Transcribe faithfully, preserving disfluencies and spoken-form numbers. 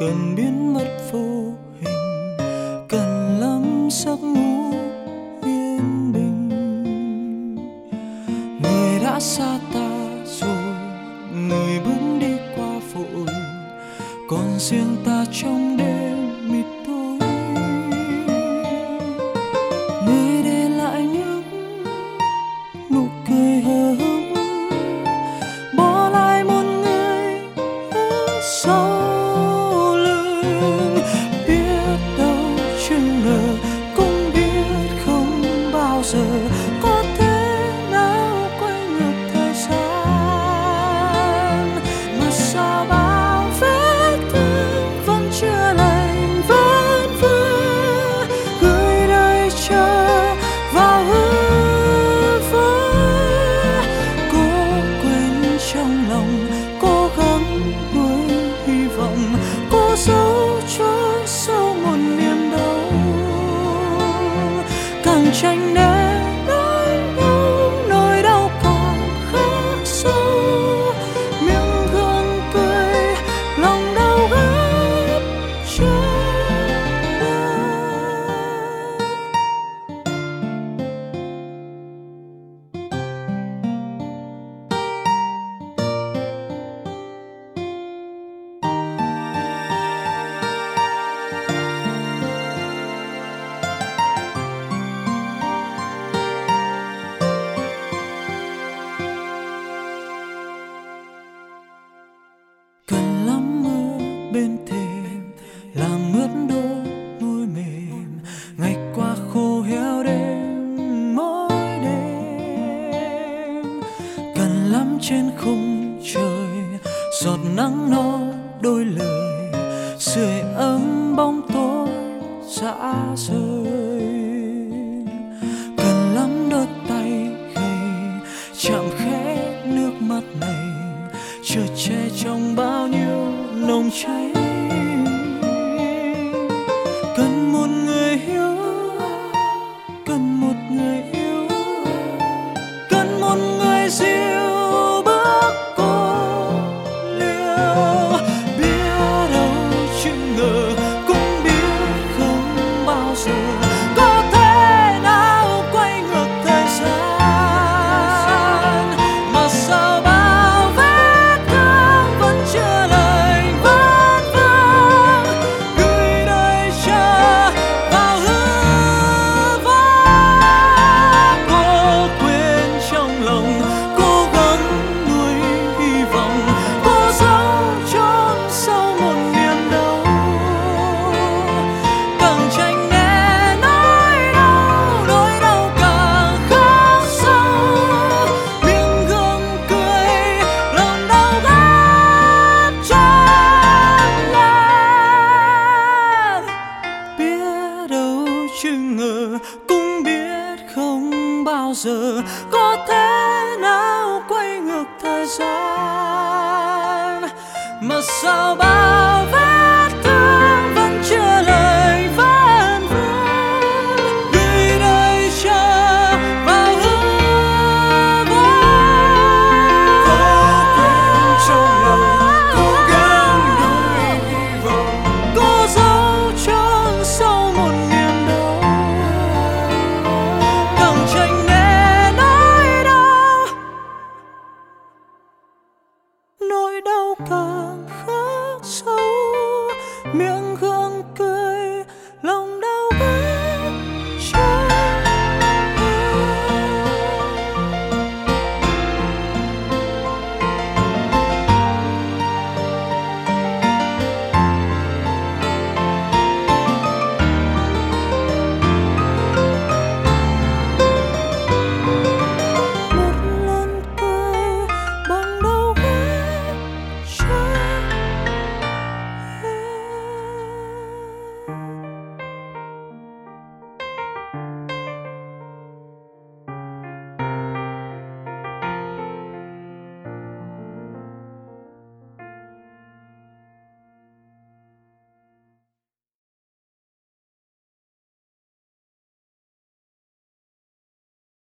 cần biến mất vô hình, cần lắm giấc ngủ yên bình. Người đã xa ta rồi, người bước đi qua vội, còn riêng ta trong đêm mịt tối. Người để lại những nụ cười hờ hững, bỏ lại một người ở sau lưng. Biết đâu chừng ngờ, cũng biết không bao giờ có thể nào quay ngược thời gian. Mà sao bao vết thương vẫn chưa lành, vẫn vương gửi đời chờ vào hư vô. Cố quên trong lòng, cố gắng nuôi hy vọng, cố giấu chôn sâu một niềm đau. Càng tranh né nỗi đau, nỗi đau càng khắc sâu. Miệng gượng cười, lòng đau gấp chân đất. Cần lắm mưa bên thềm, làm ướt đôi môi mềm. Ngày qua khô héo đêm mỗi đêm. Cần lắm trên khung trời, giọt nắng no đôi lời, sưởi ấm bóng tối rã rời. Cần lắm đôi tay gầy, chạm khẽ nước mắt này, chở che trong bao nhiêu nồng cháy.